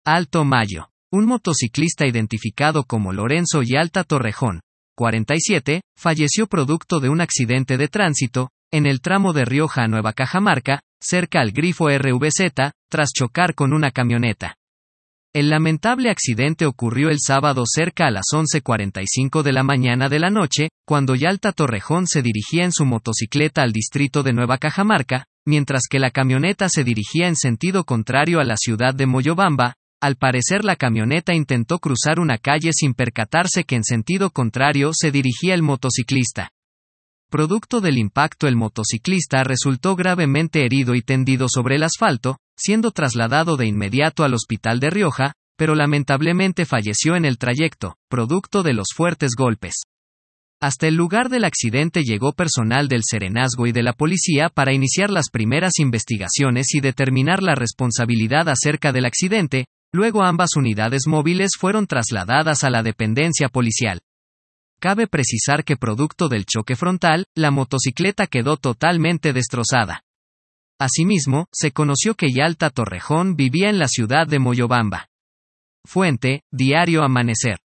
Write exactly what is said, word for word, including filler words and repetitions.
Alto Mayo. Un motociclista identificado como Lorenzo Yalta Torrejón, cuarenta y siete, falleció producto de un accidente de tránsito, en el tramo de Rioja a Nueva Cajamarca, cerca al Grifo R V Z, tras chocar con una camioneta. El lamentable accidente ocurrió el sábado cerca a las once cuarenta y cinco de la mañana de la noche, cuando Yalta Torrejón se dirigía en su motocicleta al distrito de Nueva Cajamarca, mientras que la camioneta se dirigía en sentido contrario a la ciudad de Moyobamba. Al parecer la camioneta intentó cruzar una calle sin percatarse que en sentido contrario se dirigía el motociclista. Producto del impacto, el motociclista resultó gravemente herido y tendido sobre el asfalto, siendo trasladado de inmediato al hospital de Rioja, pero lamentablemente falleció en el trayecto, producto de los fuertes golpes. Hasta el lugar del accidente llegó personal del Serenazgo y de la policía para iniciar las primeras investigaciones y determinar la responsabilidad acerca del accidente. Luego ambas unidades móviles fueron trasladadas a la dependencia policial. Cabe precisar que producto del choque frontal, la motocicleta quedó totalmente destrozada. Asimismo, se conoció que Yalta Torrejón vivía en la ciudad de Moyobamba. Fuente: Diario Amanecer.